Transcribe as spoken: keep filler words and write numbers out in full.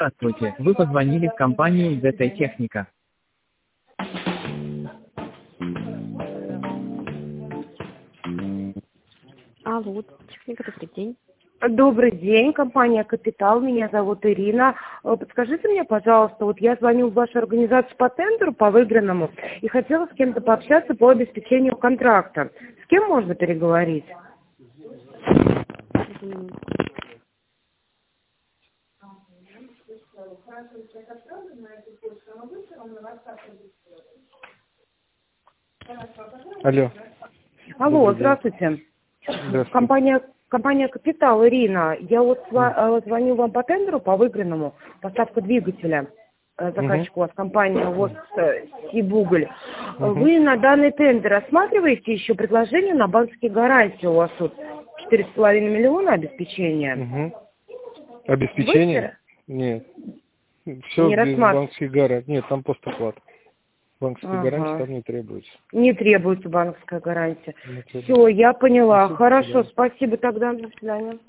Здравствуйте, вы позвонили в компанию зэ тэ Техника. Алло, техника, добрый день. Добрый день, компания «Капитал», меня зовут Ирина. Э, Подскажите мне, пожалуйста, вот я звоню в вашу организацию по тендеру, по выигранному, и хотела с кем-то пообщаться по обеспечению контракта. С кем можно переговорить? Мгм. Алло. Алло, Добрый день. здравствуйте. Здравствуйте. Компания, компания «Капитал», Ирина. Я вот сва- э, звоню вам по тендеру, по выигранному, поставка двигателя. Э, Заказчик у вас компания ВОЗ э, «Сибуголь». Мгм. Вы на данный тендер рассматриваете еще предложение на банковские гарантии? У вас тут четыре с половиной миллиона обеспечения. Угу. Обеспечение? Будете? Нет. Все Не без рассматриваете? банковских гарантий. Нет, там постоплата. Банковские гарантии Ага. там не требуются. Не требуется банковская гарантия. Не требуется. Все, я поняла. Спасибо, до Хорошо, свидания. спасибо тогда. До свидания.